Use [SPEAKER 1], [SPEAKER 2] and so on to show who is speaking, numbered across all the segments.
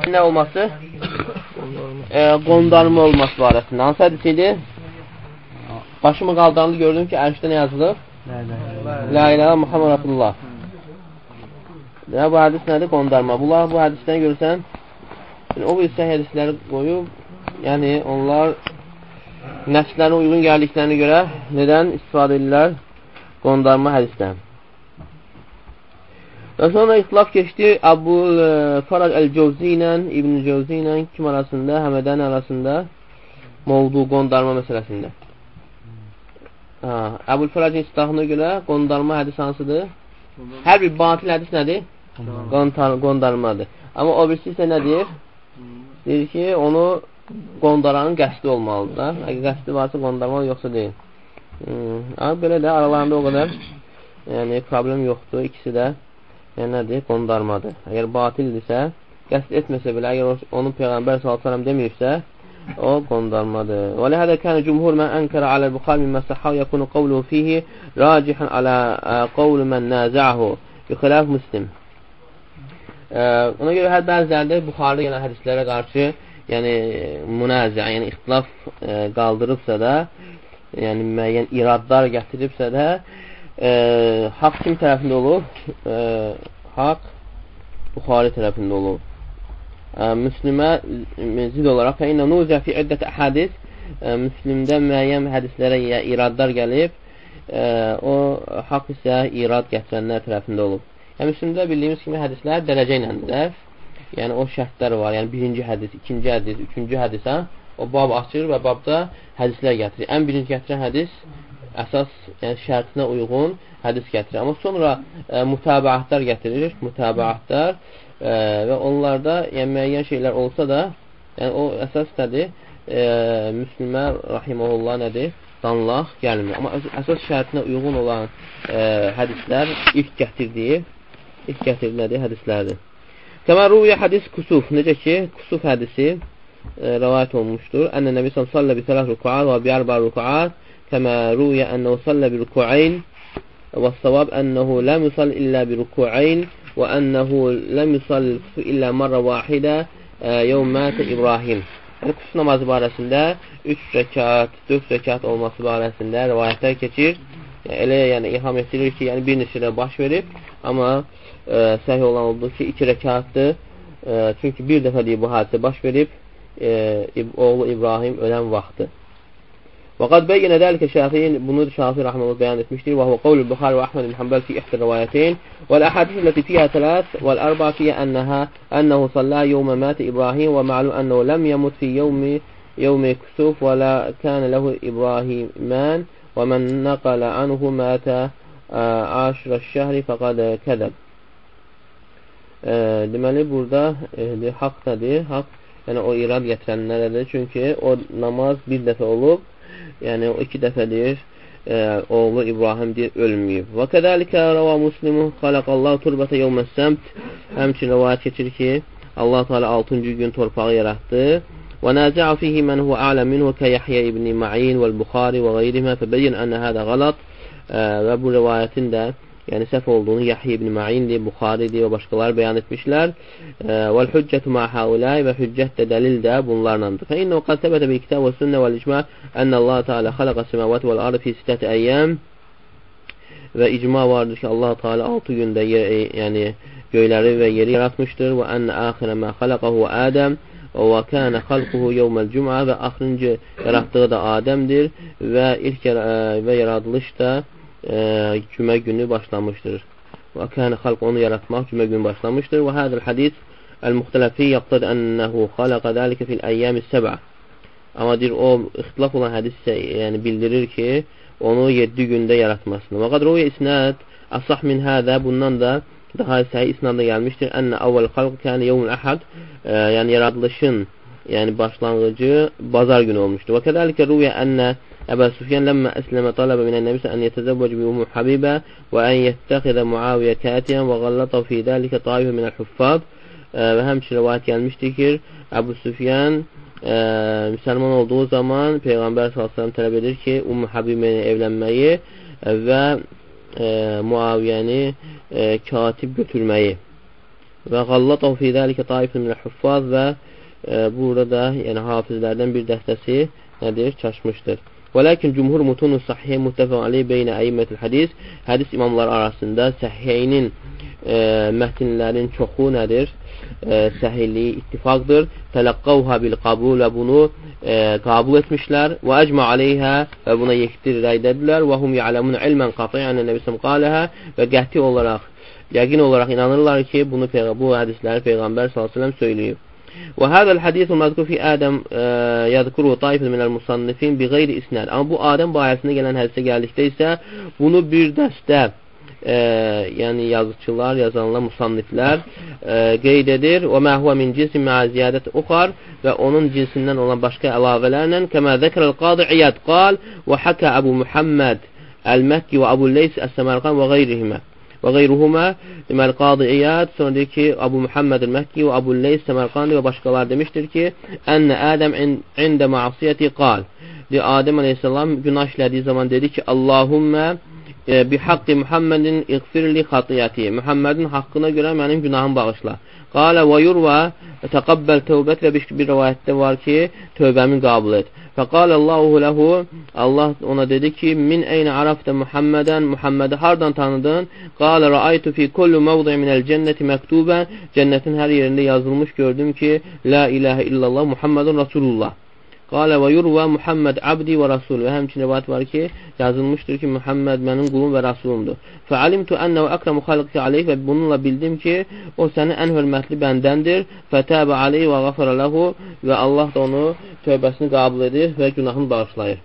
[SPEAKER 1] Nə olması? Qondarma olması barəsində. Hansı hədis idi? Başımı qaldıranda gördüm ki, ərşdə nə yazılıb? La ilahe Muhammed Rasulullah. Bu hədis nədir? Qondarma. Bu hədisdən görürsən, o birisi hədisləri qoyub, yəni onlar nəfslərinə uyğun gəldiklərinə görə nədən istifadə edirlər? Qondarma hədisdən. Və sonra ixtilaf keçdi Əbul Faraj Əl-Cevzi ilə İbn-i Cevzi ilə kim arasında, Həmədən arasında mövdu qondarma məsələsində. Əbul Farajın istihaqına görə qondarma hədis hansıdır? Hər bir batil hədis nədir? Qondarmadır. Amma o birisi isə nə deyir? Deyir ki, onu qondaranın qəsdi olmalıdır. Əgər qəsdi varsa qondarmalı, yoxsa deyil. Belə də aralarında o qədər problem yoxdur. İkisi də nədir? Qondarmadır. Əgər batildirsə, qəsd etməsə belə, əgər onun Peyğəmbər s.ə.v deməyibsə, o qondarmadır. Və ləhədə kənə cümhur mən ənkərə aləl-Buxar min məsəhəv yəkunu qavluhu fihi racihən alə qavlu mən nəzəəhu yuxilaf muslim. Ona görə hər bəzilərdə Buxarda gələn hədislərə qarşı münazə, ixtilaf qaldırıbsa da, müəyyən iradlar gətiribsə də, haqq kim tərəfində olur? Haqq Buxari tərəfində olur. Müslimə zid olaraq fəinnə nuzə fi iddət hədis, Müslimdə müəyyən hədislərə iradlar gəlib, o haqq isə irad gətirənlər tərəfində olur. Müslimdə bildiyimiz kimi hədislər dərəcə iləndirlər. Yəni o şərtlər var. Yəni birinci hədis, ikinci hədis, üçüncü hədis, o bab açır və babda hədislər gətirir. Ən birinci gətirən hədis əsas şərtinə uyğun hədis gətirir. Amma sonra mütabaatlar gətirir, mütabaatlar və onlarda müəyyən şeylər olsa da, o əsas nədir? Müslimə rahiməhullah nədir? Danlaq gəlmir. Amma əsas şərtinə uyğun olan hədislər ilk gətirdiyi nədir? Hədislərdir. Kəmə rüvyə hədis kusuf. Necə ki, kusuf hədisi rəvayət olmuşdur. Ənə Nəbi sallə bi thələth rükuat və bi ərba rükuat. Kəmə rüvyə ənəhu sallə bi rükuayn və savab ənəhu ləm yusall illə bi rükuayn və ənəhu ləm yusall kusuf illə marra vahidə yevm mətə İbrahim. Yəni, kusuf namazı barəsində 3 rəkat, 4 rəkat olması barəsində rəvayətlər keçir. Elə ilham etdirir ki, bir neçədə baş verib, amma səhih olan oldu ki, 2 rəkatdır. Çünki bir dəfə deyib bu hadisə baş verib, oğlu İbrahim ölən vaxtı. Və qad bəyyənə dəlikə Şafiin, bunu Şafi rəhməllah bəyan etmişdir. Və huvə qavlü Buxari və Əhməd ibn Hanbəl fi ihdə rəvayətin və l-əhədis ləti fiyhə tələs və l-ərba fiyhə ənəhu sallə yevmə mətə İbrahim və mə'lum ənəhu ləm yəmut fi yevmi kusuf və lə kənə ləhu İbrahimən və mən nəqələ anhu mətə aşrə şəhri fəqad kədəb. Deməli, burada haqq nədir? Haqq, yəni o irad gətirənlərədir. Çünki o namaz bir dəfə olub, yəni o 2 dəfədir, oğlu İbrahim deyir, ölməyib. Və kədəlikə rəva muslimu xaləqallahu turbətə yevməs-səmt. Həmçin rəvayət keçir ki, Allah Teala 6-cı gün torpağı yaratdı. Və nəzəə fihi mən huvə a'lə minhu kə Yahya ibn Ma'in vəl-Buxari və qeyrihə fəbəyyən ənə hədə qalat. Və bu rəvayətin də səhv olduğunu Yahya ibn Ma'indir, Buxaridir və başqaları bəyan etmişlər. Vəl-hüccətu ma haulay və hüccət də dəlil də bunlarlandır. Fə innə qad təbətə bil kitab və sünnə vəl-icma ənə Allah Teala xaləqə səməvət vəl-arı fi sittəti əyyəm. Və icma vardır ki, Allah Teala 6 gündə göyləri və yeri yaratmışdır. Və ənə axirə mə xaləqəhu Ədəm və kənə xalquhu yevməl-cümə və axırıncı yaratdığı da Adəmdir və ilk yaradılış da cümə günü başlamışdır. Və kənə xalq onu yaratmaq cümə günü başlamışdır. Və hədəl hədis əl-muxtələfi yaqtad ənəhu xaləqə dəlikə fil əyyəmi-səbə. Amma deyir, o ixtilaf olan hədis bildirir ki, onu 7 gündə yaratmasını. Və qad rüvyə isnad asah min hədə, bundan da daha səhih isnadda gəlmişdir. Ənə əvvəl xalq kənə yevmül əhəd, yəni yaradılışın başlanğıcı bazar günü olmuşdur. Və kədəlikə rüvyə ənə Əbə Süfyan ləmmə əsləmə taləbə minən nəbisə ən yətəzəvvəcə bi Ummu Habibə və ən yəttəxidə Muaviyyə kətiyən və qallatə fi dəlikə taifə minəl hüffad. Və həmçin rəvayət gəlmişdir ki, Əbu Süfyan müsəlman olduğu zaman Peyğəmbər s.ə.v tələb edir ki, Ummu Habibə evlənməyi və Muaviyyəni katib götürməyi. Və qallatahu fi zəlikə taifun minəl huffaz və burada da yəni hafizlərdən bir dəstəsi nədir? Çaşmışdır. Və lakin cumhur mutunu sahih muttafaq alayh beynə əymətul hadis. Hədis imamları arasında səhihinin mətnlərin çoxu nədir? Səhihliyi ittifaqdır. Tələqqavha bil qabul və bunu qəbul etmişlər. Və əcmə aleyhə və buna yekdir rəydədirlər. Və hum ya'lemun ilmən qati'an Nəbi sallallahu və qəti olaraq, yəqin olaraq inanırlar ki, bu hədisləri Peyğəmbər sallallahu əleyhi və səlləm söyləyib. Və hədəl hədis məzkur fi Ədəm yədkuru taifun minəl musannifin bi qeyri isnad. Amma bu Adəm barəsində gələn hədisə gəldikdə isə bunu bir dəstə yəni yazıçılar, yazanlar, musanniflər qeyd edir. Və mə huve min cinsin mə ziyadət uxar və onun cinsindən olan başqa əlavələrlə kəmə zəkərəl qadi İyad qal və həkə Əbu Muhammed Əl-Məkki və Əbu Leys Əs-Səmərqan və qeyrihimə. Və qeyruhuma deməli Qadi İyad sonra deyir ki, Əbu Muhammed el-Məkki və Əbu Leys Səmərqandi və başqaları demişdir ki, Ənə Ədəm ində ma'asiyyəti qal. Adəm aleyhissalam günah işlədiyi zaman dedi ki, Allahümmə bi haqqi Muhammedin iğfirli xatiyyəti. Muhammedin haqqına görə mənim günahımı bağışla. Qalə və yurva təqabbel tövbət və bir rivayətdə var ki, tövbəmi qəbul et. Fəqalə Allahu ləhu, Allah ona dedi ki, min eynə arafdə Muhammədən, Muhammədi hardan tanıdın? Qalə rəaytu fi kullu mavdi minəl cənnəti məktubən, cənnətin hər yerində yazılmış gördüm ki, la ilahə illallah Muhammedun Rasulullah. Qalə və yurva Muhammed abdi və rasul. Və həmçin rivayət var ki, yazılmışdır ki, Muhammed mənim qulum və rasulumdur. Fəalimtu ənə və əkrəmu xalqi aleyh və bununla bildim ki, o sənin ən hörmətli bəndəndir. Fətəbə aleyh və qafərə ləhu və Allah da onu tövbəsini qəbul edir və günahını bağışlayır.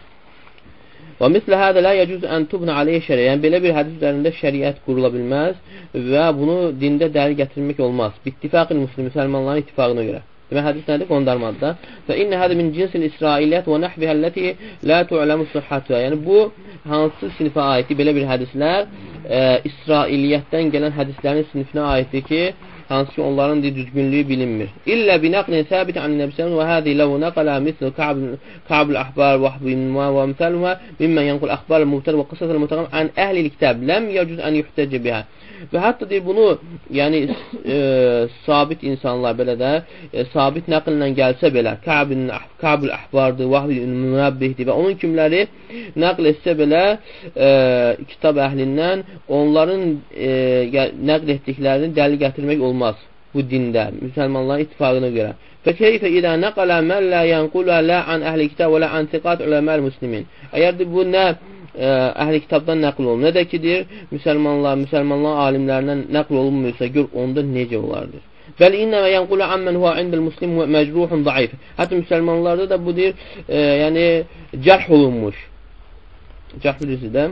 [SPEAKER 1] Və mislə hədə lə yəcüz ən tubnə aleyh şəriə. Yəni, belə bir hədis üzərində şəriət qurula bilməz və bunu dində dəlil gətirmək olmaz. Bittifaqil muslim, müsəlmanların ittifaqına görə. Demək, hədis nədir? Qondarmadır. Və innə hədə min cinsil İsrailiyyət və nəhvihə ləti lə tu'ləmu sıhhatüə. Yəni, bu hansı sinifə aiddir? Belə bir hədislər İsrailiyyətdən gələn hədislərin sinifinə aiddir ki, hansı ki, onların düzgünlüyü bilinmir. İllə binəqlin səbit ən nəbsən və həzi ləvu nəqələ misl Ka'b-ül Əhbar və Ahbinmə və əmsəlmə mimmən yənqul əxbar-ül mübtəd və qısas-ül mütəqəm ən əhl-il kitab ləm yəcüz ən yuhtəcə bihə. Və hətta deyir bunu, yəni sabit insanlar belə də sabit nəqllə gəlsə belə Ka'b-ül Əhbardır, Vahb-ül Münabbihdir və onun kimləri nəql etsə belə kitab əhlindən onların nəql etdiklərini dəlil gətirmək olmaz bu dində, müsəlmanların ittifaqına görə. Fəkeyfə idə nəqələ mən lə yənqulə lə an əhli kitab və lə an siqat uləməl muslimin. Əgər bu nə əhli kitabdan nəql olunur, nə də ki, deyir, müsəlmanlar alimlərindən nəql olunmuysa, gör, onda necə olardır. Bəl innəmə yənqulə ammən huvə indəl muslim məcruhun daif. Hətta müsəlmanlarda da bu deyir, yəni, cərh olunmuş. Cərh bilirsiniz də?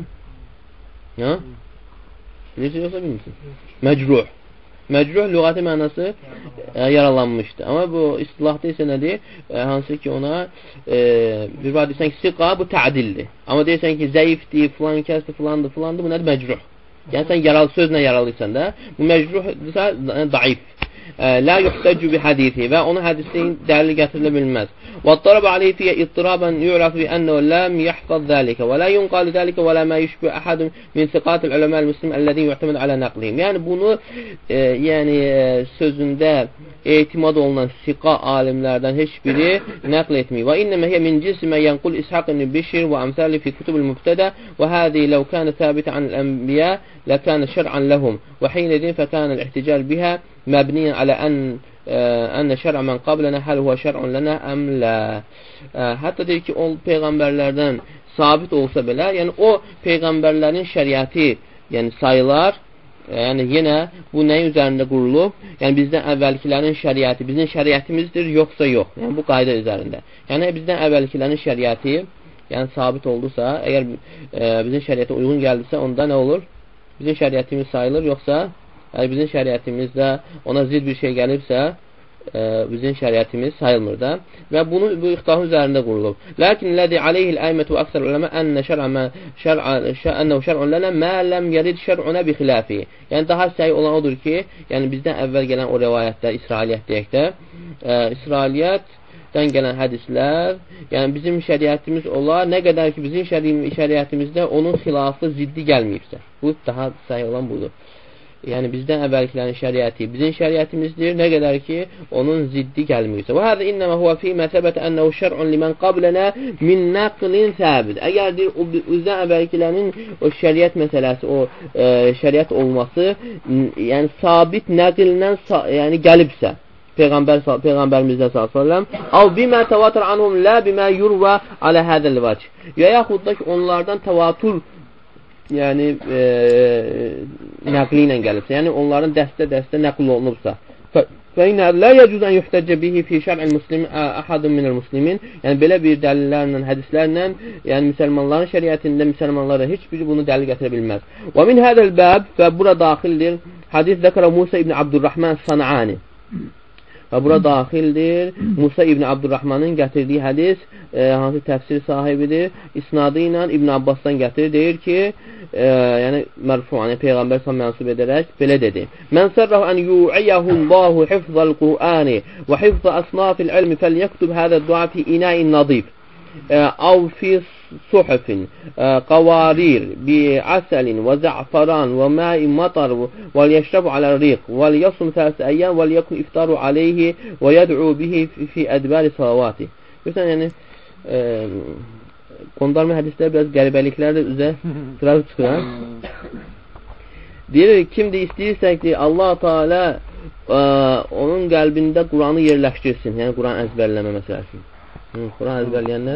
[SPEAKER 1] Bilirsiniz yoxsa bilmirsiniz? Məcruh. Məcruh lüğəti mənası yaralanmışdır. Amma bu istilahda isə nədir? Hansı ki ona bir var deyirsən ki, siqa bu təadildir. Amma deyirsən ki, zəifdir, filan kəsdir, filandır, bu nədir? Məcruh. Yəni sən sözlə yaralıysan da, bu məcruhdirsə daif. La yuhtəccü bi hədisi və onun hədisliyin dəlili gətirilə bilməz. Və darab aleyhi fiyyə ittirabən yu'raf bi ənəu ləm yəhfaz zəlikə və la yunqalı zəlikə və la mə yüşbü əhədun min siqatil uləməl muslim əlləzin yu'təməd alə nəqlihim. Yəni bunu sözündə etimad olunan siqa alimlərdən heç biri nəql etməyir. Və innəmə hiyə min cinsi mə yənqul İshaq ibn Bişir və əmsəli fi kutubul mübtədə və həzi ləv kənə təbitə anil ənbiyə ləkənə şər'an ləhum və hiynədin fəkənə l-ihtical bihə məbniyyən alə ənə şər'a mən qablənə həl huvə şər'un lənə əm lə. Hətta deyir ki, o peyğəmbərlərdən sabit olsa belə, yəni o peyğəmbərlərin şəriəti yəni sayılar, yəni yenə bu nəyin üzərində qurulub? Yəni bizdən əvvəlkilərin şəriəti bizim şəriətimizdir, yoxsa yox. Yəni bu qayda üzərində. Yəni bizdən əvvəlkilərin şəriəti yəni sabit oldusa, əgər bizim şəriətə uyğun gəldisə, onda nə olur? Bizim şəriətimiz sayılır, yoxsa bizim şəriətimizdə ona zid bir şey gəlibsə, bizim şəriətimiz sayılmır da. Və bunu bu ixtilafın üzərində qurulub. Lakin ləzi aleyhil əymət və əksər uləmə ənə şər'un lənə mə ləm yərid şər'unə bi xilafi. Yəni daha səhi olan odur ki, yəni bizdən əvvəl gələn o rəvayətlər, İsrailiyyət deyək də, İsrailiyyətdən gələn hədislər, yəni bizim şəriətimiz olar, nə qədər ki bizim şəriətimizdə onun xilafı ziddi gəlməyibsə. Bu daha səhi olan budur. yəni bizdən əvvəlkilərin şəriəti bizim şəriətimizdir, nə qədər ki onun ziddi gəlməyirsə. Və hədə innəmə huvə fi məsəbət ənəhu şər'un limən qablənə min nəqlin səbid. Əgər deyir, o bizdən əvvəlkilərin o şəriət məsələsi, o şəriət olması, yəni sabit nəqillə yəni gəlibsə, Peyğəmbərimizdən s.ə.v. Av bimə təvatır anhum lə bimə yurva alə hədəl vəc. Ya yaxud da ki, onlardan təvatur yəni nəqli ilə gəlibsə, yəni onların dəstə-dəstə nəql olunubsa. فَإِنَّا لَا يَجُزْ أَنْ يُحْتَجَّ بِهِ فِي شَرْعِ الْمُسْلِمِ أَحَدٌ مِنَ الْمُسْلِمِينَ. Yəni belə bir dəlillərlə, hədislərlə, yəni müsəlmanların şəriətində müsəlmanlara heç biri bunu dəlil gətirə bilməz. Və min hədəl bəb və bura daxildir hadis zəkərə Musa ibn Abdurrahman San'ani. Və bura daxildir Musa ibn Abdurrahmanın gətirdiyi hədis, hansı təfsir sahibidir, isnadı ilə İbn Abbasdan gətirir, deyir ki, yəni mərfu, yəni Peyğəmbər sən mənsub edərək belə dedi. Mən sərrəhu ən yu'iyyəhullahu hifzəl Qur'ani və hifzə əsnafil ilmi fəlyəktub hədə dua fi inəyin nadib əv fi suhufin qawarir bi asalin və za'faran və mə'in matar və yəşrəbu alə riq və yasum thələth əyyəm və yəkun iftaru aleyhi və yəd'u bihi fi ədbəri salavati. Görürsən, yəni qondarma hədislər biraz qəribəliklər də üzə sıra çıxır. Deyir, kimdir istəyirsək ki, Allah Teala onun qəlbində Quranı yerləşdirsin. Yəni Quran əzbərləmə məsələsi. Quran əzbərləyənlər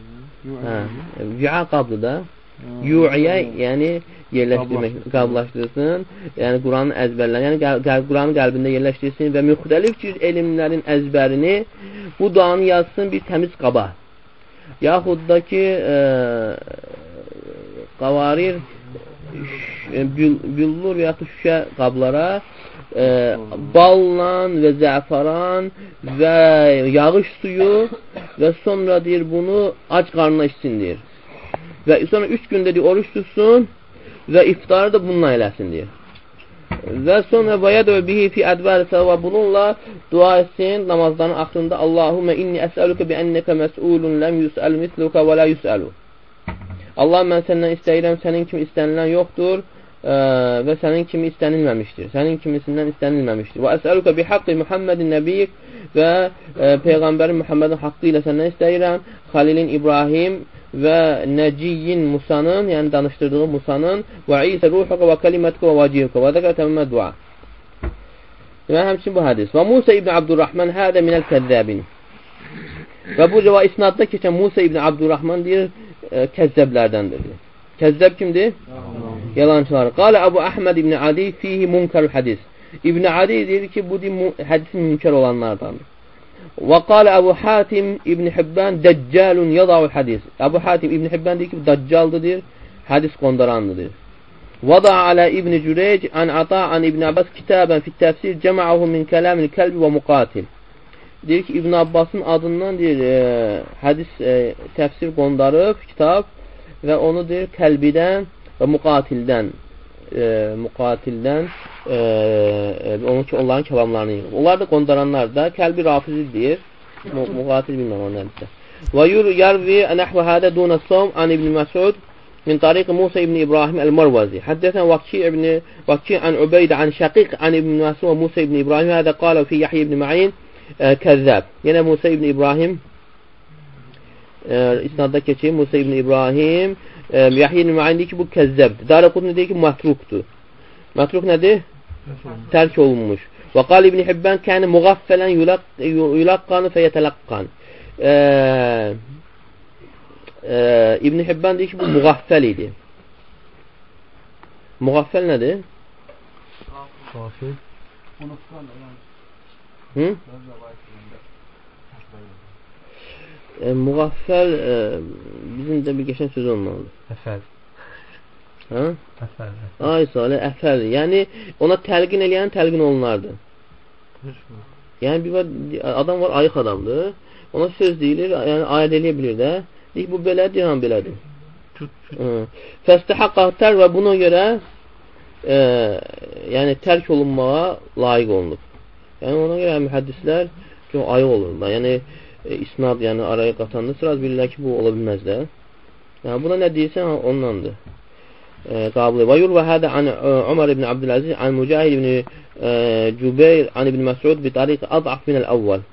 [SPEAKER 1] Vü'a qablı da Yu'ya yəni yerləşdirmək, qablaşdırsın. Yəni Quranı əzbərləmə, yəni Quranı qəlbində yerləşdirsin və müxtəlif cür elmlərin əzbərini bu duanı yazsın bir təmiz qaba. Yaxud da ki qavarir büllur və yaxud şüşə qablara balla və zəfaran və yağış suyu və sonra deyir bunu ac qarnına içsin deyir. Və sonra 3 gündə deyir oruç tutsun və iftarı da bununla eləsin deyir. Və sonra vəyədəv bihi fi ədbəri səvə bununla dua etsin namazların axırında Allahümmə inni əsəlükə bi ennəkə məs'ulun ləm yüsəl mislukə və la yüsəlu. Allah, mən səndən istəyirəm, sənin kimi istənilən yoxdur və sənin kimi istənilməmişdir. Sənin kimisindən istənilməmişdir. Və əsəlükə bi haqqi Muhammedin nəbiyyik və Peyğəmbərin Muhammedin haqqı ilə səndən istəyirəm. Xalilin İbrahim və Nəciyyin Musanın, yəni danışdırdığı Musanın və İsə ruhuqa və kəlimətkə və vacihqə və dəkə təmmə dua. Və həmçin bu hədis. Və Musa ibn Abdurrahman hədə minəl kəzzəbin. Və bu cəva isnadda keçən Musa ibn Abdurrahman deyir, kəzzəblərdəndir. Kəzzəb kimdir? Yalancılar. Qalə Əbu Əhməd ibn Adi fihi munkar hədis. İbn Adi deyir ki, bu hədisin münkar olanlardandır. Və qalə Əbu Hatim İbn Hibban dəccalun yadavul hədis. Əbu Hatim İbn Hibban deyir ki, daccaldır, hədis qondaranlıdır. Vada alə İbn Cüreyc an ata an İbn Abbas kitabən fit təfsir cəma'ahu min kələmil kəlbi və muqatil. Deyir ki, İbn Abbasın adından deyir, hədis təfsir qondarıb, kitab və onu deyir, kəlbidən və muqatildən onun ki, onların kəlamlarını yığıb. Onlar da qondaranlar da kəlbi rafizi deyir. Muqatil bilməm onun nədirsə. Və yərvi nəhvə hədə dunə som an İbn Məsud min tariqi Musa ibn İbrahim el-Marvazi. Həddəsən Vaki an Ubeydə an Şəqiq an İbn Məsud və Musa ibn İbrahim hədə qalə fi Yahya ibn Ma'in kəzzəb. Yenə Musa ibn İbrahim isnadda keçir. Musa ibn İbrahim Yahya ibn Ma'in deyir ki, bu kəzzəbdir. Daraqutni deyir ki, mətrukdur. Mətruk nədir? Tərk olunmuş. Və qal İbn Hibban kəni müğaffələn yulaqqanı fəyətələqqan. İbn Hibban deyir ki, bu müğaffəl idi. Müğaffəl nədir? Müğaffəl bizim də bir geçən sözü olmalıdır.
[SPEAKER 2] Əfəl.
[SPEAKER 1] Hə? Əfəl. Ay Salih, əfəl. Yəni ona təlqin eləyən təlqin olunardı. Yəni bir adam var, ayıq adamdır. Ona söz deyilir, yəni ayət eləyə bilir də. Deyir, bu belədir, yəni belədir. Fəstəhəqqətər və buna görə yəni tərk olunmağa layiq olunub. Yəni ona görə mühəddislər ki, ayıq olurlar. Yəni isnad, yəni araya qatanda sıraz bilirlər ki, bu ola bilməz də. Yəni buna nə deyirsən, ondandır. qablı. Və yurva hədə an Umar ibn Abdülaziz an Mücahid ibn Cübeyr an ibn Məsud bi tariq adaf min el-awwal.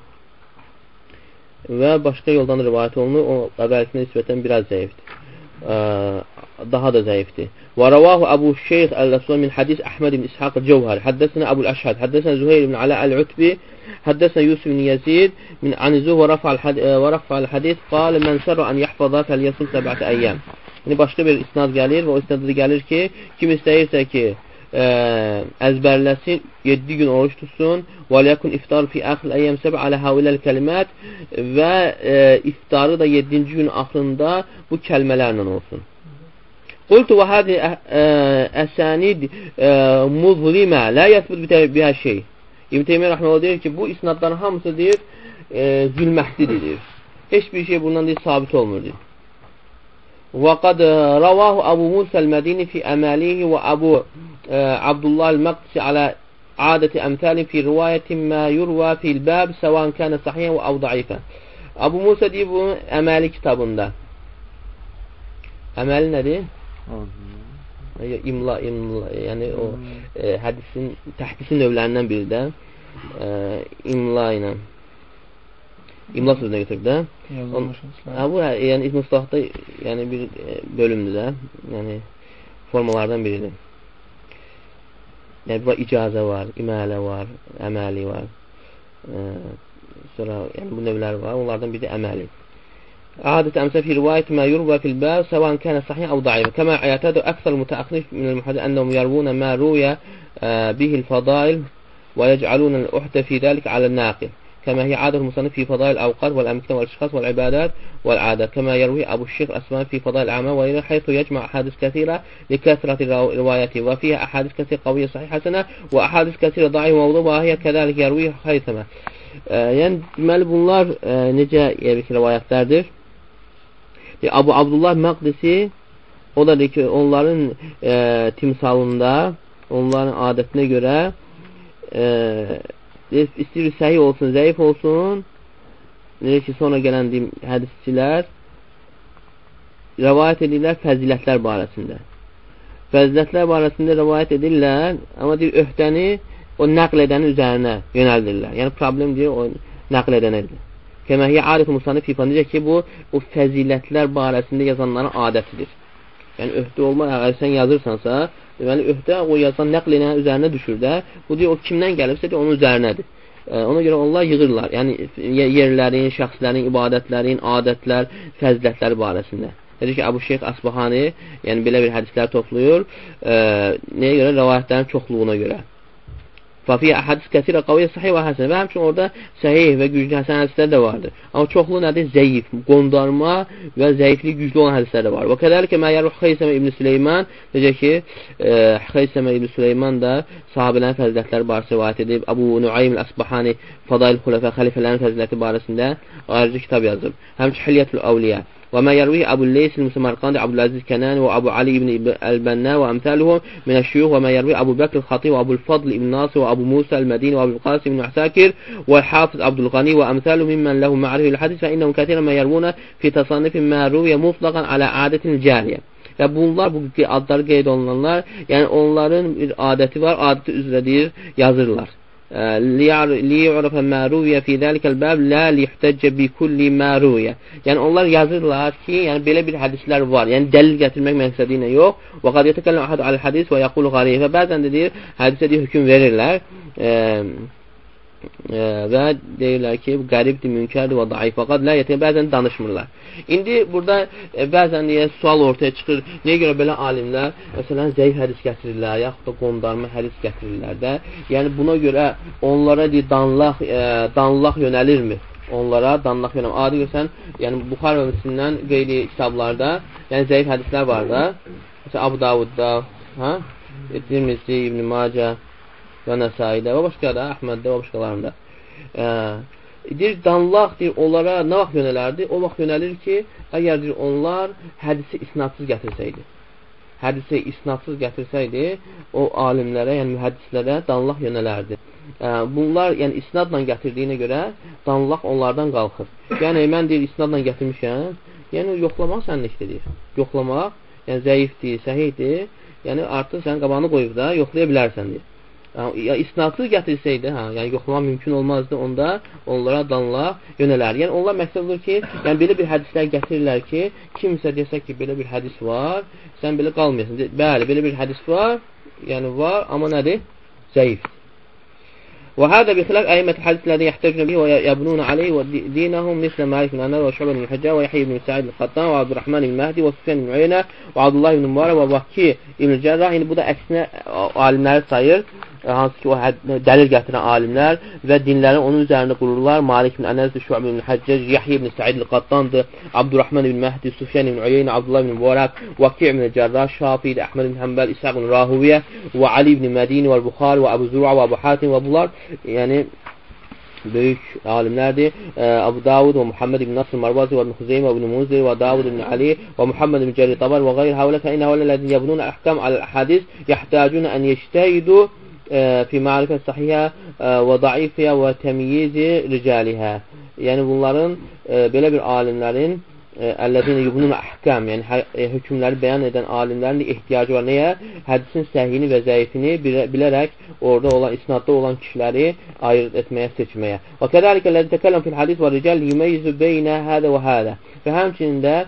[SPEAKER 1] Və başqa yoldan rivayət olunur. O əvvəlkinə nisbətən biraz zəifdir. Daha da zəifdir. Və rəvahu Əbu Şeyx Əl-Əsvə min hadis Əhməd ibn İshaq el-Cevhari. Həddəsənə Əbul Əşhəd. Həddəsənə Züheyr ibn Alə Əl-Utbi. Həddəsənə Yusuf ibn Yazid min Anizu və rəfa'al hadis qalə mən sərrə an yahfaza fəlyəsum 7 əyyəm. Yəni başqa bir isnad gəlir və o isnadda gəlir ki, kim istəyirsə ki, əzbərləsin, 7 gün oruç tutsun və liyəkun iftar fi əxil əyyəm səbə alə haviləl kəlimət və iftarı da 7-ci gün axırında bu kəlmələrlə olsun. Qultu və hədi əsənid muzlimə lə yəsbud bihə şey. İbn Teymiyyə rəhməllah deyir ki, bu isnadların hamısı deyir, zülməhdidir. Heç bir şey bundan deyir, sabit olmur deyir. وقد رواه أبو موسى المديني في أماليه وأبو عبد الله المقدسي على عادة أمثال في رواية ما يروى في الباب سواء كان صحيحا أو ضعيفا. Abu Musa deyir bu Əməli kitabında. Əməli nədir? İmla, yəni o hədisin, təhdisin növlərindən biri də imla ilə. İmla sözünə götürüb də. Bu, yəni İbn Ustahda yəni bir bölümdür də. Yəni formalardan biridir. Yəni icazə var, imələ var, əməli var. Sonra yəni bu növlər var. Onlardan biri də əməli. عادة أمثال في رواية ما يروى في الباب سواء كان صحيح أو ضعيف كما يعتاد أكثر المتأخرين من المحدثين أنهم يروون ما روي به الفضائل ويجعلون الأحدى في ذلك على الناقل كما هي عادة المصنف في فضائل الأوقات والأمكنة والأشخاص والعبادات والعادات كما يروي أبو الشيخ الأسباني في فضائل الأعمال وغيره حيث يجمع أحاديث كثيرة لكثرة رواياته وفيها أحاديث كثيرة قوية صحيحة حسنة وأحاديث كثيرة ضعيفة موضوعة وهي كذلك يروي خيثمة. Yəni deməli bunlar necə rivayətlərdir? Abu Abdullah Məqdisi o da deyir ki, onların timsalında, onların adətinə görə istəyir səhih olsun, zəif olsun, deyir ki, sonra gələn hədisçilər rivayət edirlər fəzilətlər barəsində. Fəzilətlər barəsində rivayət edirlər, amma deyir, öhdəni o nəql edənin üzərinə yönəldirlər. Yəni, problem deyir, o nəql edənədir. Kəməhiyyə adət-i musanif ifan necə ki, bu fəzilətlər barəsində yazanların adətidir. Yəni, öhdə olma, əgər sən yazırsansa, deməli, öhdə o yazan nəql edənin üzərinə düşür də, bu deyir, o kimdən gəlibsə, onun üzərinədir. Ona görə onlar yığırlar. Yəni, yerlərin, şəxslərin, ibadətlərin, adətlər, fəzilətlər barəsində. Dedir ki, Əbu Şeyx Əsbahani, yəni belə bir hədislər toplayır, nəyə görə? Rəvayətlərin çoxluğuna görə. Fəfiyyə əhədis kəsirə qaviyyə səhih və həsən və həmçin orada səhih və güclü həsən hədislər də vardır. Amma çoxlu nədir? Zəif, qondarma və zəiflik güclü olan hədislər də var. Və kədəlikə məyəru Xeysəmə İbn Süleyman, necə ki, Xeysəmə İbn Süleyman da sahabələrin fəzilətləri barəsi rivayət edib, Əbu Nuaym Əsbahani Fadail Xulafə xəlifələrin fəziləti barəsində ayrıca kitab yazıb. Həmçin Hilyətül Əvliyə. وما يرويه أبو الليث المسمرقندي عبد العزيز كناني وأبو علي بن البنا وأمثالهم من الشيوخ وما يرويه أبو بكر الخطيب وأبو الفضل بن ناصر وأبو موسى المديني وأبو القاسم بن عساكر والحافظ عبد الغني وأمثالهم ممن له معرفة الحديث فإنهم كثيرا ما يروون في تصنيف ما روي مطلقا على عادة الجارية. Və bunlar, bu adları qeyd olunanlar, yəni onların bir adəti var, adəti üzrə deyir, yazırlar. لِيُعْرَفَ مَا رُوِيَ فِي ذَلِكَ الْبَابِ لَا لِيُحْتَجَّ بِكُلِّ مَا رُوِيَ. Yəni onlar yazırlar ki, yəni belə bir hədislər var. Yəni dəlil gətirmək məqsədi ilə yox. Və qad yetəkəlləm əhəd aləl-hədis və yəqulu qariyyə. Və bəzən də deyir, hədisə deyir, hökm verirlər. Və deyirlər ki, qəribdir, münkərdir və daif. Fəqad lə yetəkəlləm, bəzən danışmırlar. İndi burada bəzən sual ortaya çıxır. Niyə görə belə alimlər, məsələn, zəif hədis gətirirlər, yaxud da qondarma hədis gətirirlər də. Yəni buna görə onlara danlaq yönəlirmi? Onlara danlaq yönəlmir. Adi görsən, yəni Buxar və Müslimdən qeyri kitablarda, yəni zəif hədislər var da. Məsələn, Abu Davudda, Tirmizi, İbn Macə və Nəsaidə və başqa da, Əhməddə və başqalarında. Deyir, danlaq deyir, onlara nə vaxt yönələrdir? O vaxt yönəlir ki, əgər deyir, onlar hədisi isnadsız gətirsəydi. Hədisi isnadsız gətirsəydi, o alimlərə, yəni mühəddislərə danlaq yönələrdi. Bunlar, yəni isnadla gətirdiyinə görə danlaq onlardan qalxır. Yəni, mən deyir, isnadla gətirmişəm, yəni yoxlamaq sənlikdir deyir. Yoxlamaq, yəni zəifdir, səhihdir, yəni artıq sən qabağını qoyub da yoxlaya bilərsən deyir. Ya isnadsız gətirsəydi, yəni yoxlamaq mümkün olmazdı, onda onlara danla yönələr. Yəni onlar məqsəd olur ki, yəni belə bir hədislər gətirirlər ki, kimsə desə ki, belə bir hədis var, sən belə qalmayasın. Bəli, belə bir hədis var, yəni var, amma nədir? Zəifdir. وهذا بخلاف أئمة الحديث الذين يحتجون به ويبنون عليه ودينهم مثل مالك بن أنس وشعبة بن الحجاج ويحيى بن سعيد القطان وعبد الرحمن بن مهدي وسفيان بن عيينة وعبد الله بن مبارك ووكيع بن الجراح. Yəni bu da əksinə alimləri sayır, hansı ki o dəlil gətirən alimlər və dinləri onun üzərində qururlar. Malik bin Ənəs, Şu'bə bin Həccac, Yahya ibn Sa'id el-Qattandır, Abdurrahman ibn Mehdi, Sufyan ibn Uyeyne, Abdullah ibn Mubarak, Vaki' ibn Cerrah, Şafi'i, Ahmed ibn Hanbel, İshaq ibn Rahuviyyə və Ali ibn Mədini və Buxari və Abu Zur'a və Abu Hatim və bunlar yəni böyük alimlərdir. Abu Davud və Muhammed ibn Nasr Marvazi və ibn Xuzeymə və ibn Munzir və Davud ibn Ali və Muhammed ibn Cərir Tabar və qeyr həvlə fə inə vəlləzin yəbnun əhkam aləl-hədis yəhtəcun ən yeştəyidu fi ma'rifət sahihə və daifiyyə və təmyizi ricalihə. Yəni bunların belə bir alimlərin əlləzinə yubnun əhkam, yəni hökmləri bəyan edən alimlərin ehtiyacı var. Nəyə? Hədisin səhihini və zəifini bilərək orada olan, isnadda olan kişiləri ayırt etməyə, seçməyə. Və kədəlikə ləzi təkəlləm fil hadis və rical yumeyyizu beynə hədə və hədə. Və həmçinin də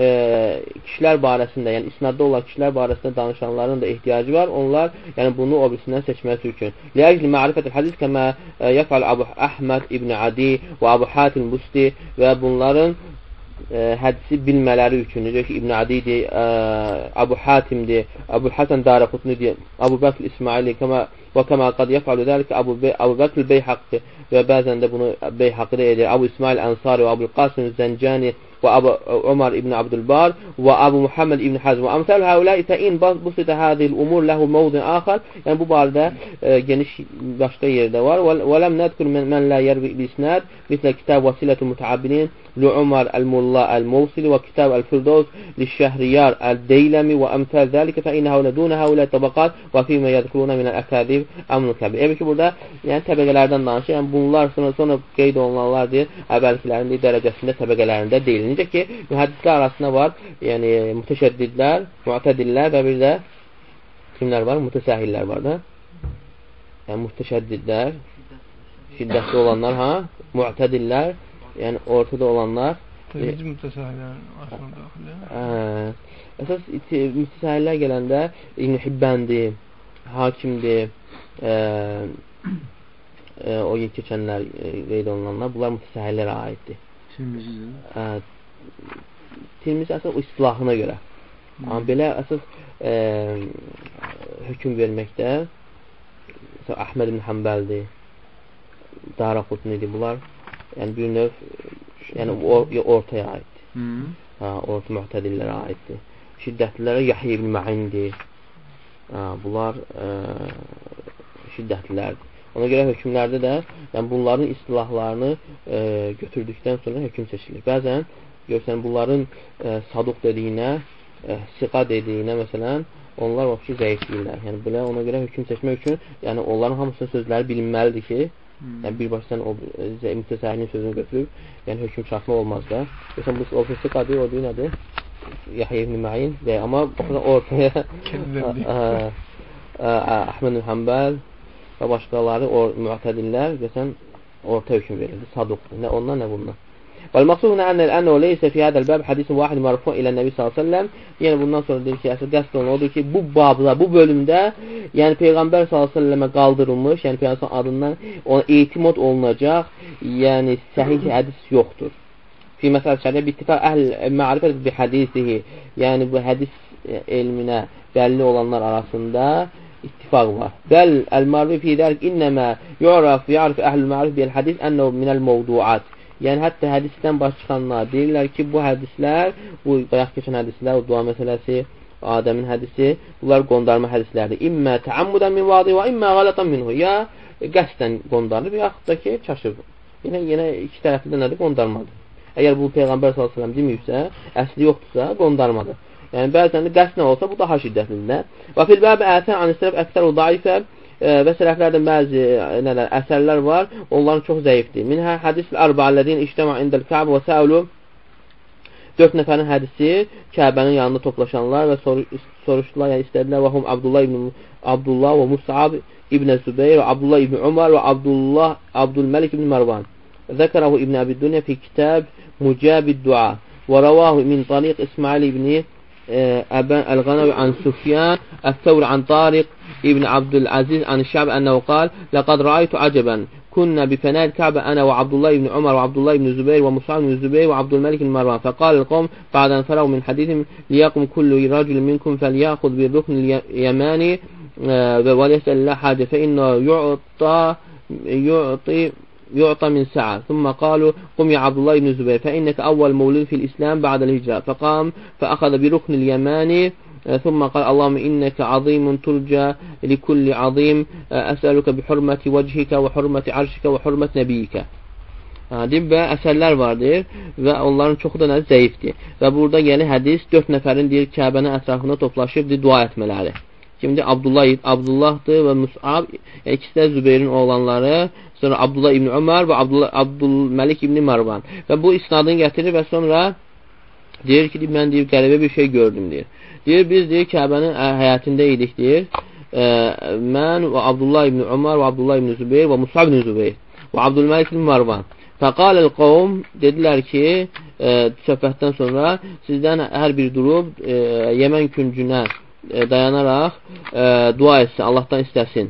[SPEAKER 1] kişilər barəsində, yəni isnadda olan kişilər barəsində danışanların da ehtiyacı var. Onlar yəni bunu o birisindən seçməsi üçün. Ləəcli ma'rifətil hadis kəmə yəfəl Abu Əhməd ibn Adi və Abu Hatim Busti və bunların hədisi bilmələri üçün, necə ki İbn Adidir, Abu Hatimdir, Abu Hasan Daraqutnidir, Abu Bakr İsmaili və kəmə qad yəfəlu dəlikə Abu Bakr Beyhaqdır və bəzən də bunu Beyhaqı da edir, Abu İsmail Ənsari və Abu Qasim Zəncani və Abu Ömər ibn Abdülbar və Abu Muhammed ibn Hazm və əmsəl həuləi fəin busidə hədil umur ləhu mevdin axar. Yəni bu barədə geniş başqa yerdə var. Və ləm nədkur mən lə yervi isnad mislə kitab vəsilətul mütəabbidin لعمر الملا الموصلي وكتاب الفردوس للشهريار الديلمي وأمثال ذلك فإن هؤلاء دون هؤلاء الطبقات وفيما يذكرون من الأكاذيب أمن كبir. Yəni ki burada yəni təbəqələrdən danışır. Yəni bunlar sonra qeyd olunanlar deyir, əvvəlkilərin dərəcəsində təbəqələrində deyil. Necə ki mühəddislər arasında var, yəni mütəşəddidlər, mu'tədillər və bir də kimlər var? Mütəsahillər var da. Yəni mütəşəddidlər, şiddətli olanlar, mu'tədillər, yəni ortada olanlar.
[SPEAKER 2] Birinci mütəsahillərin arasına daxil.
[SPEAKER 1] Əsas mütəsahillər gələndə İbn Hibbəndir, Hakimdir, o keçənlər qeyd olunanlar, bunlar mütəsahillərə aiddir. Tirmizi əsas o istilahına görə. Amma belə əsas hökm verməkdə Əhməd ibn Hanbəldir, Daraqutnidir, bunlar yəni bir növ yəni ortaya aiddir. Orta mühtədillərə aiddir. Şiddətlilərə Yahya ibn Ma'indir. Bunlar şiddətlilərdir. Ona görə hökmlərdə də yəni bunların istilahlarını götürdükdən sonra hökm seçilir. Bəzən görsən bunların saduq dediyinə, siqa dediyinə məsələn onlar vəbki zəif deyirlər. Yəni belə ona görə hökm seçmək üçün yəni onların hamısının sözləri bilinməlidir ki, yəni birbaşa sən o mütəsahilin sözünü götürüb, yəni hökm çıxartmaq olmaz da. Görsən bu siqadır, o deyir nədir? Yahya ibn Ma'in və amma ortaya Əhməd ibn Hanbəl və başqaları mü'tədillər görsən orta hökm verildi, saduqdur. Nə ondan, nə bundan. وَالْمَقْصُودُ أَنَّهُ لَيْسَ فِي هَذَا الْبَابِ حَدِيثٌ وَاحِدٌ مَرْفُوعٌ إِلَى النَّبِيِّ صَلَّالَهُ ዐleyhi və səlləm. Yəni bundan sonra deyir ki, əsas qəsd olunan odur ki, bu babda, bu bölümdə, yəni Peyğəmbər sallallahu əleyhi və səlləmə qaldırılmış, yəni Peyğəmbər adından ona etimad olunacaq, yəni səhih hədis yoxdur. Fi məsələ şəriə bittifaq əhl-ma'rifət bi hədisihi, yəni bu hədis elminə bəlli olanlar arasında ittifaq var. Bəl əl-marvi fi dəlik innəmə yu'raf əhl-ma'rif bil hədis ənəhu minəl mevduat. Yəni hətta hədisdən baş çıxanlar deyirlər ki, bu hədislər, bu bayaq keçən hədislər, o dua məsələsi, Adəmin hədisi, bunlar qondarma hədislərdir. İmmə təammudən min vadi və immə qalatan minhu. Ya qəsdən qondarılır, yaxud da ki, çaşır. Yenə iki tərəfli də nədir? Qondarmadır. Əgər bu Peyğəmbər s.ə.v deməyibsə, əsli yoxdursa, qondarmadır. Yəni bəzən də qəsdən olsa, bu daha şiddətlidir. Və fil bəbi əsər anistərəf əksər o daifə və sələflərdən bəzi əsərlər var, onların çox zəifdir. Minhə hədis-ül-ərba'ləzin iştəmə indəl-Kəb və səulu 4 nəfərin hədisi Kəbənin yanında toplaşanlar və soruşdular, yəni istədilər və hum Abdullah və Mus'ab ibn Zübeyr və Abdullah ibn Umar və Abdülməlik ibn Marwan. Zəkərəhu İbn Əbi Dünya fi kitab Mucabid Dua və rəvahu min tariq İsmail ibn Əbən Əl-Qanavi an Sufyan Əl-Thawri an Tariq ibn Abdülaziz an Şəb ənəhu qal Ləqad rəaytu acəbən كنا بفناء الكعبة أنا وعبد الله بن عمر وعبد الله بن الزبير ومصعب بن الزبير وعبد الملك بن مروان فقال القوم بعد أن فرغوا من حديثهم ليقم كل رجل منكم فليأخذ بالركن اليماني وليسأل الله حاجة فإنه يعطى من ساعة ثم قالوا قم يا عبد الله بن الزبير فإنك أول مولود في الإسلام بعد الهجرة فقام فأخذ بركن اليماني ثم قال اللهم إنك عظيم ترجى لكل عظيم أسألك بحرمة وجهك وحرمة عرشك وحرمة نبيك. Deyib və əsərlər vardır və onların çoxu da zəifdir. Və burada yəni hədis 4 nəfərin deyir Kəbənin ətrafında toplaşıb dua etmələri. Kimdir? Abdullahdır və Mus'ab, yəni ikisi də Zübeyrin oğlanları, sonra Abdullah ibn Umar və Abdülməlik ibn Marwan. Və bu isnadını gətirir və sonra deyir ki, mən deyir qəribə bir şey gördüm deyir. Deyir, biz deyir Kəbənin həyətində idik deyir. Mən və Abdullah ibn Umar və Abdullah ibn Zübeyr və Mus'ab ibn Zübeyr və Abdülməlik ibn Marwan. Fəqaləl qavm, dedilər ki, söhbətdən sonra sizdən hər bir durub Yəmən küncünə dayanaraq dua etsin, Allahdan istəsin.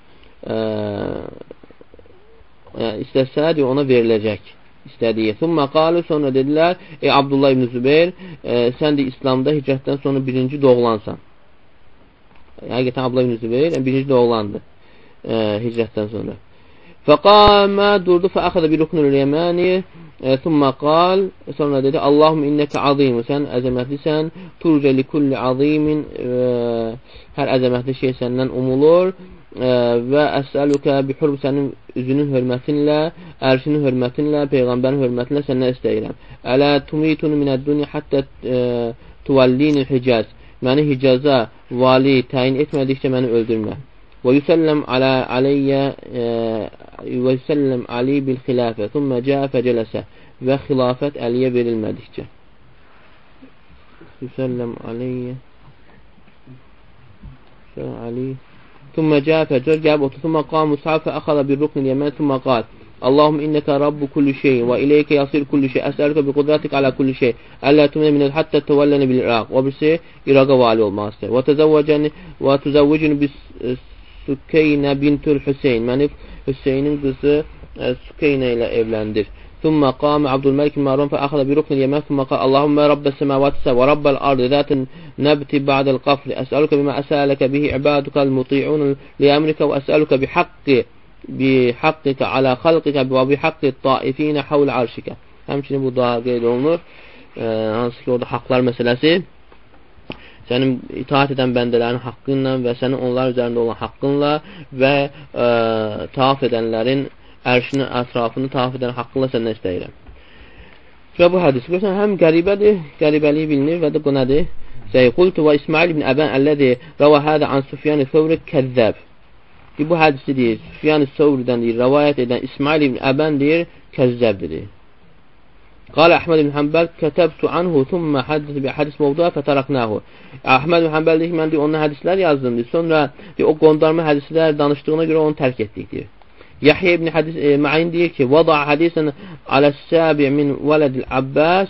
[SPEAKER 1] İstəsə ona veriləcək. İstədiyi. Thumma qalu, sonra dedilər, ey Abdullah ibn Zübeyr, sən də İslamda hicrətdən sonra birinci doğulansan. Həqiqətən Abdullah ibn Zübeyr birinci doğulandı hicrətdən sonra. Fəqamə durdu, fəəxədə bir ruknul yəməni, thumma qal, sonra dedi, Allahum innəkə azim, sən əzəmətlisən, turcə li kulli azimin, hər əzəmətli şey səndən umulur, və əsəlükə bihurb sənin üzünün hörmətinlə, ərşinin hörmətinlə, Peyğəmbərin hörmətinlə səndən istəyirəm. Ələ tumitunu minəd dünya həttə tuvallini hicaz. Məni Hicaza vali təyin etmədikcə məni öldürmə. Və yüsəlləm ali bil xilafə, thumma cəə fəcələsə və xilafət Əliyə verilmədikcə. Yüsəlləm aleyyə Ali ثم جاء فجر جاب ثم قام مصعب فأخذ بالركن اليماني ثم قال اللهم إنك رب كل شيء وإليك يصير كل شيء أسألك بقدرتك على كل شيء ألا تمنع من حتى تولني بالعراق وبرسي إراقة والي olmazdır وتزوجني بسكينة بنت الحسين yani Hüseyin'in kızı Sükeyne ile evlendir. ثم قام عبد الملك المعروف فأخذ بركن اليماني ثم قال اللهم رب السماوات ورب الأرض ذات النبت بعد القفر أسألك بما أسألك به عبادك المطيعون لأمرك وأسألك بحقك على خلقك وبحق الطائفين حول عرشك. Həmçinin bu dua qeyd olunur. Hansı ki orada haqlar məsələsi sənin itaat edən bəndələrin haqqınla və sənin onlar üzərində olan haqqınla və tavaf edənlərin ərşinin ətrafını tavaf edən haqqınla səndən istəyirəm. Və bu hədis görürsən, həm qəribədir, qəribəliyi bilinir və də bu nədir? Qultu və İsmail ibn Əbən əlləzi rəvə hədə an Süfyan-ı Thawri kəzzəb. Bu hədisi deyir, Süfyan-ı Thawridən deyir, rəvayət edən İsmail ibn Əbən deyir, kəzzəbdir. Qalə Əhməd ibn Həmbəl kətəbtu anhu thumma hədis bi hədis mövdu'a fətərəqnəhu. Əhməd ibn Həmbəl deyir ki, mən onun hədislər yazdım, deyir. Sonra deyir, o qondarma hədislər danışdığına görə onu tərk etdik, deyir. Yahya ibn Ma'in deyir ki, vada hadisən aləs-səbi' min vələdil Abbas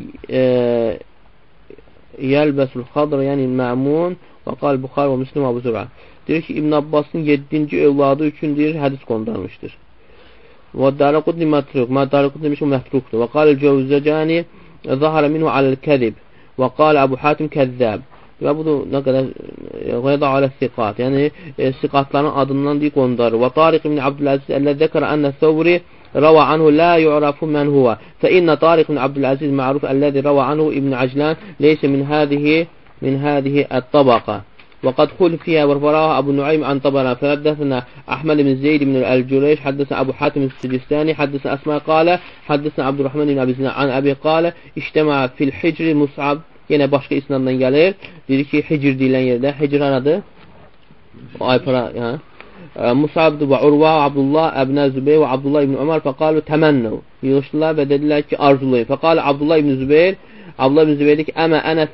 [SPEAKER 1] yəlbəsul xadr, yəni məmun və qal Buxar və Müslim Abu Zür'a. Deyir ki, İbn Abbasın 7-ci övladı üçün deyir, hədis qondarmışdır. Və Daraqutni mətruk, Daraqutni demiş o mətrukdur. Və qal Cəvzəcəni zahara minhu aləl-kəzib və qal Əbu Hatim kəzzəb. Və bu da nə qədər qədə alə-siqat, yəni siqatların adından deyik onları. Və Tariq ibn Abdüləziz əllə zəkərə ənə Thawri rəvə anhu la yu'rafu mən huvə. Fə innə Tariq ibn Abdüləziz ma'ruf əlləzi rəvə anhu ibn Aclan leysə min hədihi ət-tabaqa. وقد خلف فيها ورواه أبو نعيم عن طبراني فحدثنا أحمد بن زيد بن الجريش حدثنا أبو حاتم السجستاني حدثنا أسماء قال حدثنا عبد الرحمن بن أبي زناد عن أبي قال اجتمع في الحجر مصعب. Yenə başqa isnaddan gəlir. Deyir ki, Hicr deyilən yerdə. Hicr aradır? O aypara, Musab və Urva, Abdullah, Əbnə Zübeyr və Abdullah ibn Ömər fəqalu təmənnu. Yığışdılar və dedilər ki, arzulayın. Fəqalu Abdullah ibn Zübeyr, Abdullah ibn Zübeyr dedi ki, əmə ənə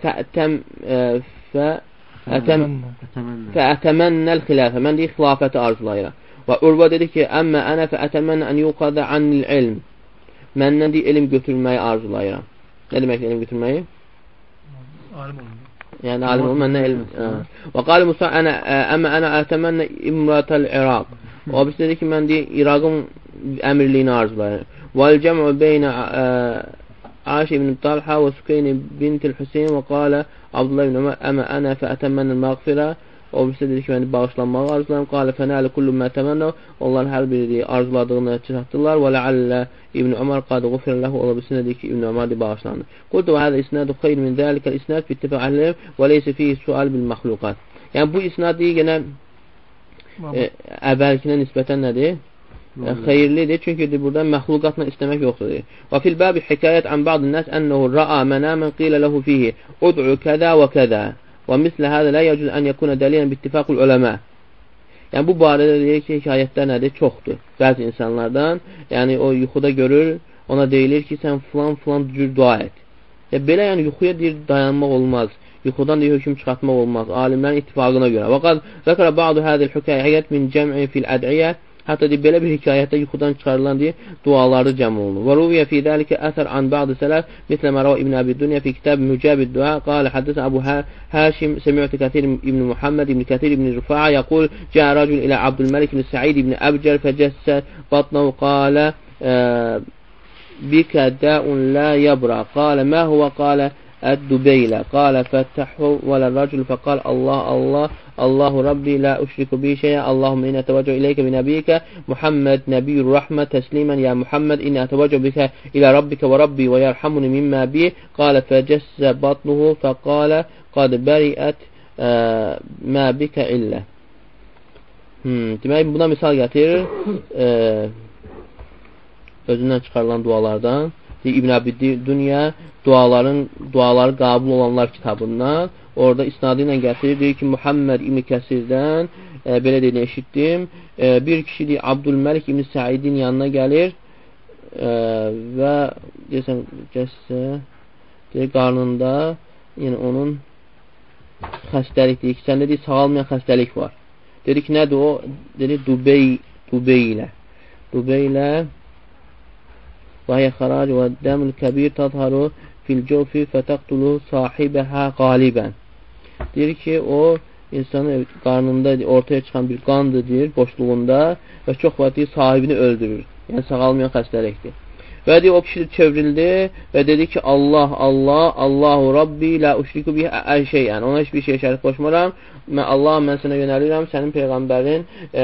[SPEAKER 1] fəətəmənnəl xilafə. Mən deyik, xilafəti arzulayıram. Və Urva dedi ki, əmmə ənə fəətəmənnə ən yuqadə annil ilm. Məndən deyik, elm götürülməyi arzulayıram. Nə demək elm götürməyi?
[SPEAKER 2] Alim olmalı.
[SPEAKER 1] Yəni alim olmalı, məndən elm. Və qali Musa, əmmə ənə ətəmənnə imratəl İraq. O birisi dedi ki, mən deyik, İraqın əmirliyini arzulayıram. وَالْجَمْعُ بَيْنَ عَاشِ بن طلحة وسكين بنت الحسين وقال عبد الله بن عمر أما أنا فأتمنى المغفرة. O birisi dedi ki, mən bağışlanmağı arzulayım. Qale fənəli kullu mə təmənnu. Onlar hər biri arzuladığını çatdılar. Və ləallə İbn Ömər qadı qufirləhu. Ola bilsin dedi ki, İbn Ömər bağışlandı. Qultu və hədə isnədu xeyr min dəlikəl isnəd bittifə əhlim və leysə fihi sual bil məxluqat. Yəni bu isnad yenə əvvəlkinə nisbətən nədir? Xeyirlidir. Çünki burada məxluqatla istəmək yoxdur. Və fil bəbi hikayət ən bə'd nəs ənəhu ra'a mənamən qilə ləhu fihi ud'u kədə və kədə. Və mislə hədə lə yəcüz ən yəkuna dəlilən bittifaqul öləmə. Yəni, bu barədə deyir ki, hekayətlər nədir? Çoxdur. Bəzi insanlardan, yəni o yuxuda görür, ona deyilir ki, sən filan cür dua et. Belə yəni yuxuya deyir, dayanmaq olmaz. Yuxudan deyir, hökm çıxartmaq olmaz. Alimlərin ittifaqına görə. Və qad zəkərə ba'du hədil hikayət min cəm'i fil əd'iyyə. Hətta deyir, belə bir hekayətdə yuxudan çıxarılan deyir, duaları cəm olunur. Və ruviyyə fi dəlikə əsər an ba'du sələf, mislə mərava İbn Əbi Dünya fi kitab Mücəbid Dua, qalə həddisə Əbu Həşim, Semi'ti Kəthir ibn Muhammed ibn Kəthir ibn Rüfa'a, yəqul, cəə rəcul ilə Abdülməlik ibn Səid ibn Əbcər, fəcəssə batnahu, qalə, bikə dəun lə yəbra, qalə, mə huvə, qalə, الدبيلة قال فتحه ولا الرجل فقال الله ربي لا أشرك به شيئا اللهم إني أتوجه إليك بنبيك محمد نبي الرحمة تسليما يا محمد إني أتوجه بك إلى ربك وربي ويرحمني مما به قال فجس بطنه فقال قد برئت ما بك إلا. Demək buna misal gətirir özündən çıxarılan dualardan. İbn Əbi Dünya duaları qəbul olanlar kitabından orada isnadı ilə gətirir. Deyir ki, Muhammed İbn Kəsirdən belə deyil, eşitdim. Bir kişi deyir, Abdülməlik İbn Səidin yanına gəlir və deyirsən, deyir, qarnında yəni onun xəstəlik deyir ki, səndə deyir, sağalmayan xəstəlik var. Dedi ki, nədir o? Dedi, Dubeylə وهي خراج والدم الكبير تظهر في الجوف فتقتل صاحبها غالبا. Deyir ki, o insanın qarnında ortaya çıxan bir qandır deyir, boşluğunda və çox vaxt deyir, sahibini öldürür. Yəni sağalmayan xəstəlikdir. Və deyir, o kişi çevrildi və dedi ki, Allahu Rabbi la uşriku bihi şeyən. Ona heç bir şey şərik qoşmuram. Allah, mən sənə yönəlirəm, sənin Peyğəmbərin,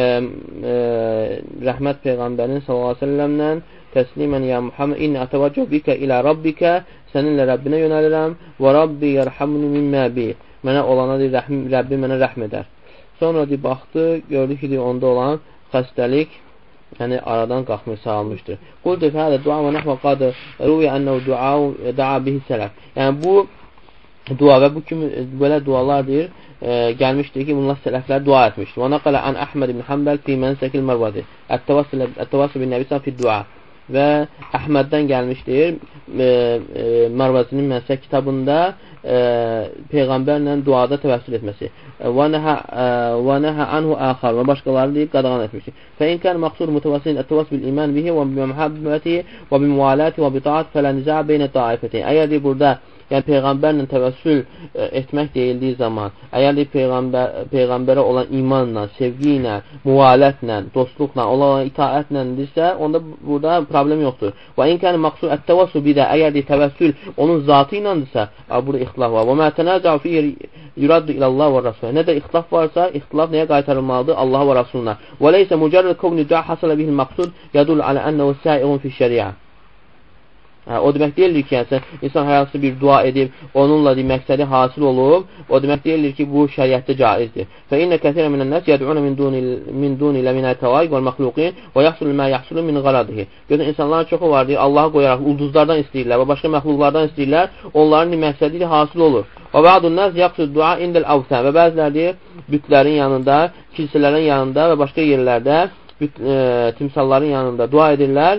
[SPEAKER 1] rəhmət Peyğəmbərin sallallahu aleyhi ve sellemlə təslimən ya Muhammed inni atavaccuh bikə ilə rabbikə səninlə Rəbbinə yönəlirəm və Rabbi yərhamuni mimmə bi mənə olana deyir, Rəbbi mənə rəhm edər. Sonra deyir, baxdı, gördü ki, deyir, onda olan xəstəlik yəni aradan qalxmış, sağalmışdır. Qultu fəhələ dua və nəhvə qadı ruviyyə ənəv daa bihi sələf. Yəni bu dua və bu kimi belə dualar deyir, gəlmişdir ki, bunlar sələflər dua etmişdir. Və nəqələ ən Əhməd ibn Həmbəl fi mənsəkil mərvadir. Ət-təvəssül bin nəbisən fi dua. Və Əhməddən gəlmişdir, Mərvazinin Mənsək kitabında Peyğəmbərlə duada təvəssül etməsi. Və nəhə anhu əxar və başqaları deyib qadağan etmişdir. Fəin kən məqsur mütəvəssilin ət-təvəssül bil iman bihi və bi-məhəbbəti və bi-mualəti və bi-taat fələ nizə beynə taifətin. Əgər deyir, burada yəni Peyğəmbərlə təvəssül etmək deyildiyi zaman, əgər Peyğəmbərə olan imanla, sevgi ilə, müvalətlə, dostluqla, olan itaətlə desə, onda burada problem yoxdur. Və inkəni məqsud ət-təvəssül bidə, əgər təvəssül onun zatı iləndirsə, burada ixtilaf var. Və mə tənəzəu fiyyə yuraddu iləllah və rəsul. Nə də ixtilaf varsa, ixtilaf nəyə qaytarılmalıdır? Allah və Rasuluna. Və leysə mücərrəd kovni dua hasələ bihil məqsud yədul alə ənəvə səiğun fi şəriə. O demək deyildir ki, yəni, insan hər hansı bir dua edib, onunla məqsədi hasil olub, o demək deyildir ki, bu şəriətdə caizdir. Fə innə kəsirə minən-nəs yəd'unə min duni ilə minət-təvaiq vəl-məxluqin və yaxsul mə yaxsulu min qaladihi. Görün, insanların çoxu var deyir, Allah'a qoyaraq ulduzlardan istəyirlər və başqa məxluqlardan istəyirlər, onların məqsədi hasil olur. Və bə'dun-nəs yaqsud dua indəl-əvsən və bəzilər deyir, bütlərin yanında, kilsələrin yanında və başqa yerlərdə timsalların yanında dua edirlər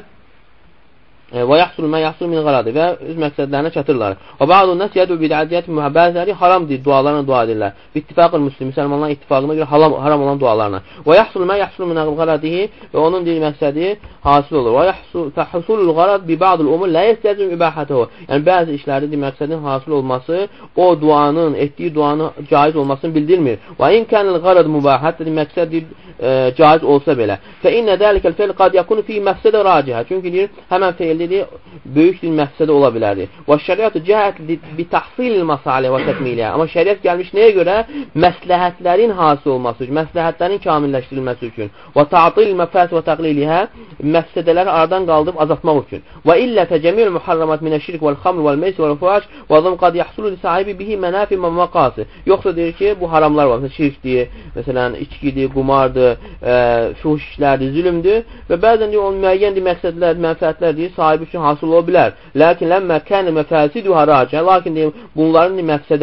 [SPEAKER 1] və yaxsul mə yaxsul min qaladi və öz məqsədlərinə çatırlar. Və bə'dun-nəs yədu bid'adiyyət mühəbəzləri haramdır, dualarına dua edirlər. İttifaqın müsəlmanların ittifaqına görə haram olan dualarına. Və yaxsul mə yaxsul min qaladihi və onun deyil məqsədi hasil olur. Və husulul qalad bi ba'dul umur la yestəzim ibahatuhu. Yəni bəzi işlərdə məqsədin hasil olması o duanın, etdiyi duanın caiz olmasını bildirmir. Və in kanal qalad mubah, hətta məqsəd caiz olsa belə. Fə innə dəlikəl fe'l qad yakunu fi məqsədə racihə. Çünki deyir, həmən feildir, böyük bir məqsədə ola bilərdir. Və şəriətü cəhət bi tahsilil masalih və təkmiliyyə. Amma şəriət gəlmiş nəyə görə? Məsləhətlərin hasil olması üçün, məsləhətlərin kamilləşdirilməsi üçün. Və ta'til məfəs və təqliliyyə, məqsədələri aradan qaldırıb azaltmaq üçün. Və illə fəcəmiyül muharramat minəşşirk vəl-xamr vəl-meys vəl-fuhaş və zəm qad yahsulu li sahibi bihi mənafi və məqasi. Yoxsa deyir ki, bu haramlar var. Məsələn, şirkdir, məsələn, içkidir, qumardır, fuhuş işlərdir, zülümdür və bəzən deyir, onun müəyyən məqsədlər, mənfəətlər deyir, sahibi üçün hasıl ola bilər. Lakin ləmmə kənə məfəsiduhə racə. Lakin deyir, bunların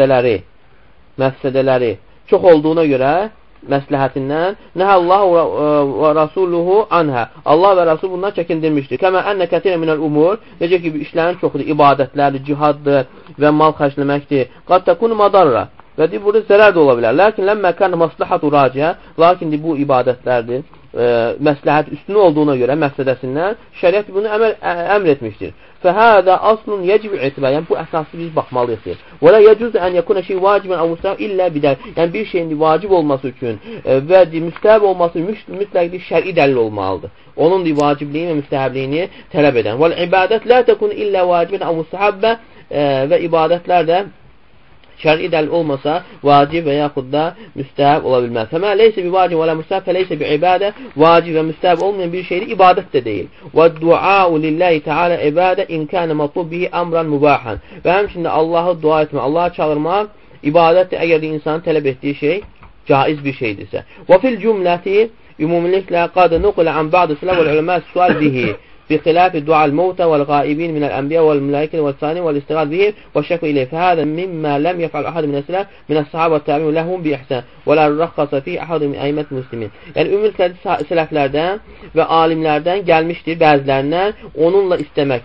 [SPEAKER 1] məqsədələri çox olduğuna görə məsləhətindən nəhəllahu və rasuluhu anhə. Allah və Rasul bundan çəkindirmişdir. Kəmə ənə kətirə minəl umur, necə ki, işlərin çoxudur, ibadətlərdir, cihaddır və mal xərcləməkdir. Qad təkunu madarra. Və deyir, burada zərər də ola bilər. Lakin ləmmə kənə masləhatu racə. Lakin deyir, bu ibadətlərdir. Məsləhət üstün olduğuna görə məqsədəsindən şəriət bunu əmr etmişdir. Fəhədə aslun yəcib etibə. Yəni, bu əsaslı biz baxmalıyıq. Və lə yəcüzə ən yəkunə şey vacibən əv müstəhəb illə bidəl. Yəni, bir şeyin vacib olması üçün və müstəhəb olması üçün mütləq şəri dəlil olmalıdır. Onun vacibliyini və müstəhəbliyini tələb edən. Və ibadət lə təkun illə vacibən əv müstəhəbbə və ibadətlər də şəri dəlil olmasa vacib və yaxud da müstəhəb ola bilməz. Həmə leysə bi vacib və lə müstəhəb fəleysə bi ibadə, vacib və müstəhəb olmayan bir şeydir, ibadət də deyil. Və duau lillahi teala ibadə in kənə matlub bihi amran mubahən. Və həmçində Allahı dua etmək, Allahı çağırmaq ibadətdir, əgər də insanın tələb etdiyi şey caiz bir şeydirsə. Və fil cümləti ümumiliklə qadı nuqlə ən ba'dı silə və ələmə sual bihi. بخلاف دعاء الموتى والغائبين من الأنبياء والملائكة والصالحين والاستغاثة بهم والشك إليه فهذا مما لم يفعل أحد من السلف من الصحابة والتابعين لهم بإحسان ولا رخص فيه أحد من أئمة المسلمين. Yəni ümumiyyətlə sələflərdən və alimlərdən gəlmişdir bəzilərindən onunla istəmək.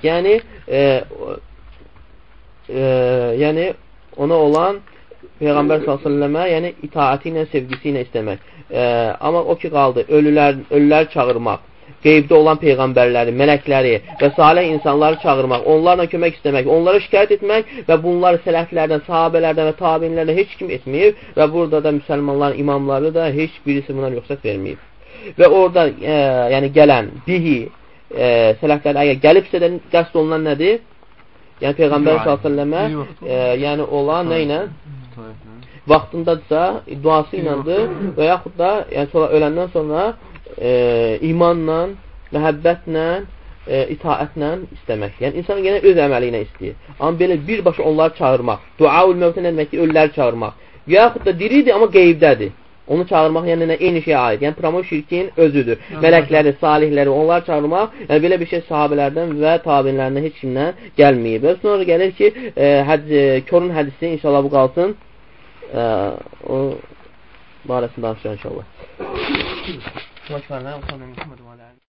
[SPEAKER 1] Yəni ona olan Peyğəmbər s.ə.və yəni itaəti ilə, sevgisi ilə istəmək. Amma o ki qaldı, ölülər çağırmaq, qeybdə olan peyğəmbərləri, mələkləri və salih insanları çağırmaq, onlarla kömək istəmək, onlara şikayət etmək və bunları sələflərdən, sahabələrdən və tabinlərdən heç kim etməyib və burada da müsəlmanların imamları da heç birisi buna rüxsət verməyib. Və orada yəni gələn bihi sələflər əgər gəlibsə də qəsd olunan nədir? Yəni Peyğəmbər s.ə.və yəni olan nə ilə? Vaxtındadırsa duası iləndir və yaxud da yəni sonra öləndən sonra imanla, məhəbbətlə, itaətlə istəmək. Yəni, insan yenə öz əməli ilə istəyir. Amma belə birbaşa onları çağırmaq. Duaul mövtə nə deməkdir? Ölüləri çağırmaq. Yaxud da diridir, amma qeybdədir. Onu çağırmaq yəni eyni şeyə aid. Yəni, promo şirkin özüdür. Mələkləri, salihləri, onları çağırmaq, yəni belə bir şey sahabələrdən və tabinlərindən heç kimdən gəlməyib. Və sonra gəlir ki, Korun hədisi, inşallah bu qalsın, o barəsində danışacaq inşallah.